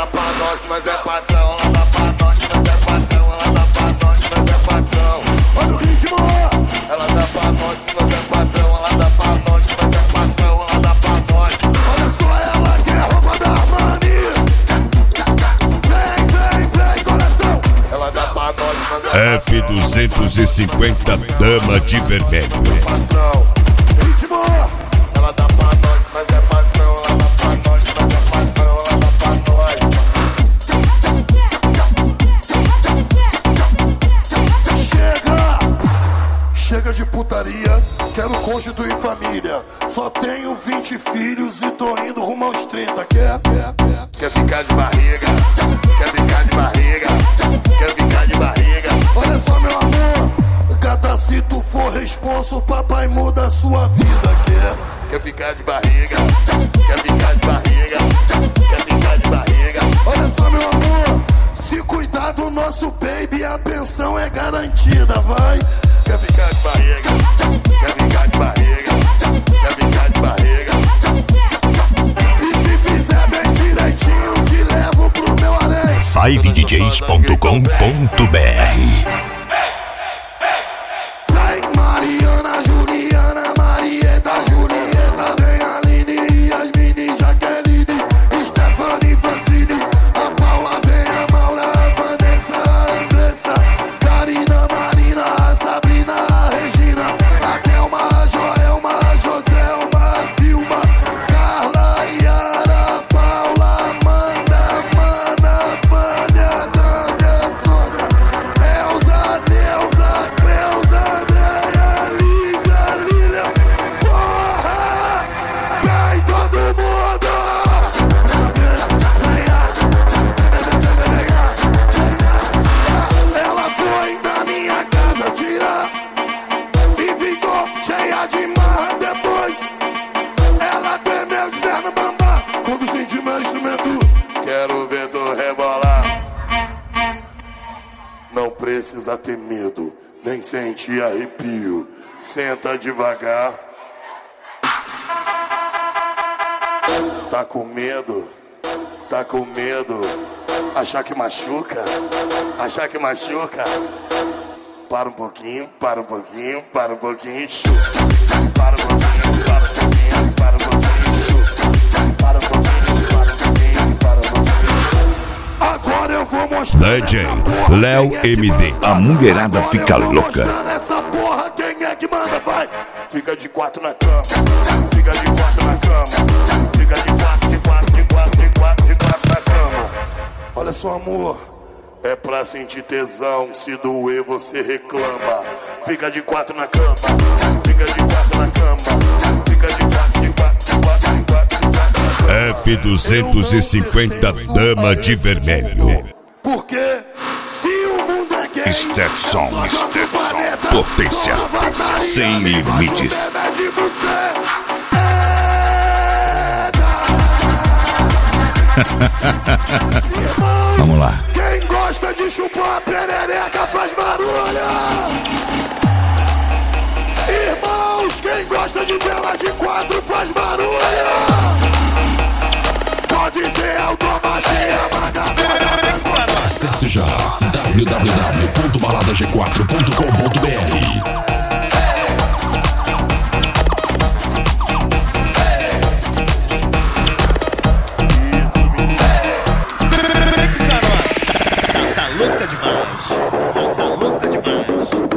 dá pra nós, mas é patrão. Ela dá pra nós, mas é patrão. Ela dá pra nós, mas é patrão. Olha o ritmo. Ela dá pra nós, mas é patrão. Ela dá pra nós, mas é patrão. Ela dá pra nós. Olha só ela que é roupa da Armani. Vem, coração. Ela dá pra nós, mas é F250 Dama de Vermelho. patrão. Ritmo. Ela dá pra nós, mas é patrão. Ela dá pra nós, mas é patrão. Ela dá pra nós. Chega de putaria, quero constituir família. Só tenho 20 filhos e tô indo rumo aos 30. Quer ficar de barriga? Quer ficar de barriga? Quer ficar de barriga? Olha só, meu amor, gata, se tu for responso, papai muda a sua vida. Quer ficar de barriga? Quer ficar de barriga? Quer ficar de barriga? Olha só, meu amor, se cuidar do nosso baby, a pensão é garantida, vai. Quer ficar de barriga? Quer ficar de barriga? Quer ficar de barriga? E se fizer bem direitinho, te levo pro meu harém. 5DJs.com.br. Vem Mariana, Juliana, Marieta, Julieta. Vem Aline, Yasmine, Jaqueline, Stephanie, Francine. A Paula, vem a Maura, a Vanessa, a Andressa, Karina, Marina, a Sabrina, a Regina, a Thelma, a Joelma, a Joselma, a Vilma, Carla, Yara, Paula, Amanda, Mana, Vânia, Dana, Sônia, Elza, Neuza, Cleusa, Andréia, Lívia, Lilian. Porra! Vem todo mundo! Ela foi na minha casa tirar e ficou cheia de marra depois. Ela tremeu de perna bamba quando sentiu meu instrumento. Quero ver tu rebolar. Não precisa ter medo, nem sentir arrepio. Senta devagar. Tá com medo? Tá com medo? Achar que machuca? Achar que machuca? Para um pouquinho, para um pouquinho, para um pouquinho, chuta. Para um pouquinho, para um pouquinho, para um pouquinho, chuta. Para um pouquinho, para um pouquinho, para um pouquinho. Agora eu vou mostrar. DJ Léo MD. A mulherada fica louca. Nessa porra, quem é que manda? Vai! Fica de quatro na cama. Fica de quatro na cama. Fica de quatro, de quatro, de quatro, de quatro, de quatro na cama. Olha só, amor. É pra sentir tesão. Se doer, você reclama. Fica de quatro na cama. Fica de quatro na cama. Fica de quatro, de quatro, de quatro, de quatro, de quatro. F250 Dama de Vermelho. Porque se o mundo é gay, Stetson, eu sou dono do planeta. potência Só vai sem daí, limites. mas o bebê de você. Vamos lá. Quem gosta de chupar a perereca faz barulho. Irmãos, quem gosta de tela de quatro faz barulho. Pode ser automagia, vagabunda. Acesse já www.baladag4.com.br. Tá louca demais. Tá louca demais.